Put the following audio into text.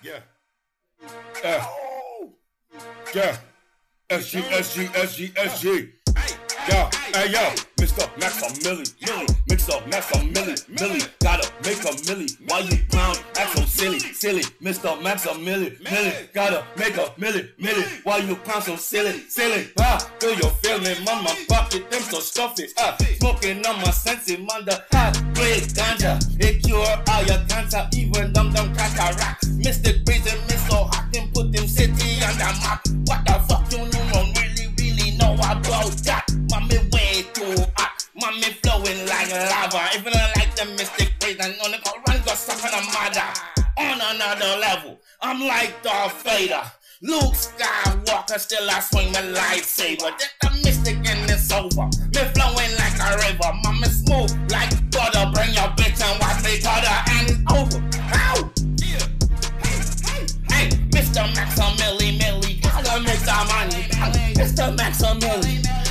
Yeah. Yeah. Yeah. SG, SG, SG, SG. Yo, hey yo, Mr. Max a Millie, Mr. Max a Millie, gotta make a milli. Why you clown, act so silly, Mr. Max a Millie, gotta make a milli. Why you clown so silly, do you feel me, mama, pocket them so stuffy, smoking on my senses, mother, play ganja, it cure all your cancer, even dumb cataract, Mr. Crazy, Miss so hot, and put them city on the map, what the fuck you don't really know about that? Mommy way too hot, mommy flowing like lava. If you don't like the mystic praise, then only go run, go suck on a mother. On another level, I'm like Darth Vader. Luke Skywalker, still I swing my lightsaber. Just the mystic and it's over. Me flowing like a river, mommy smooth like butter. Bring your bitch and watch me butter, and it's over. Ow! Hey, Mr. Max a Millie, gotta make some money. Mr. Max a Millie.